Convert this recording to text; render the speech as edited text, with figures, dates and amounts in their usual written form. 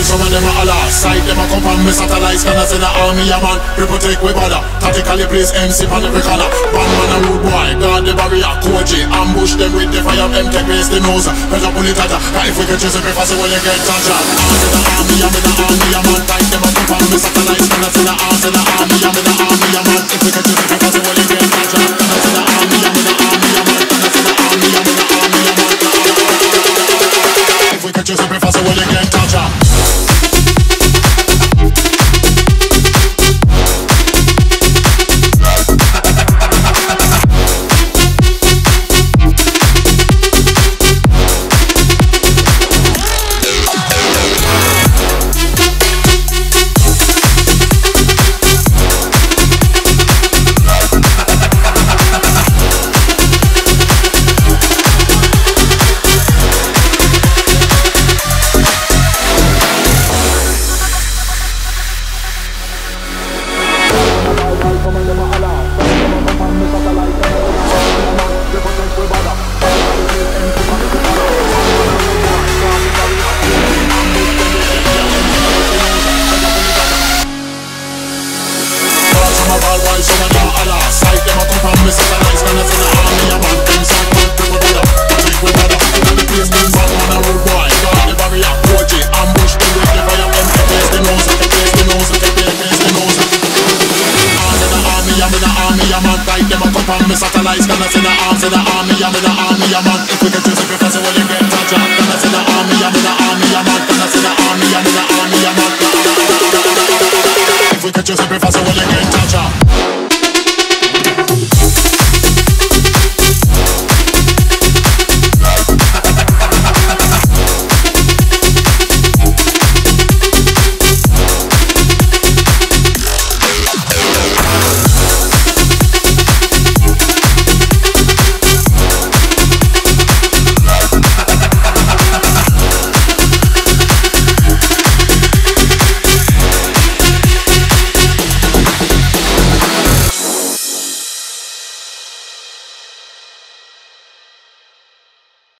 some of them a holla. Sight them a come from me satellites, can I say the army a man. We protect we border, tactically place MC on every corner. Bandman a rude boy, guard the barrier, Koji. Ambush them with the fire, them take place the nose. Pressure pull it at her, if we can chase every fast, well you get touched. Arms in the army, I'm in the army a man. Tight them a come from me satellites, can I say the arms in the army, I'm in the army a man. If we can chase every fast, well you get touched. Can I say the army, I'm in the army a man. Can I say the army, I'm in the army a man. If we can chase every fast, well you get touched. Satellites, gonna send the arms in the army, I'm in the army, I'm on. If we can choose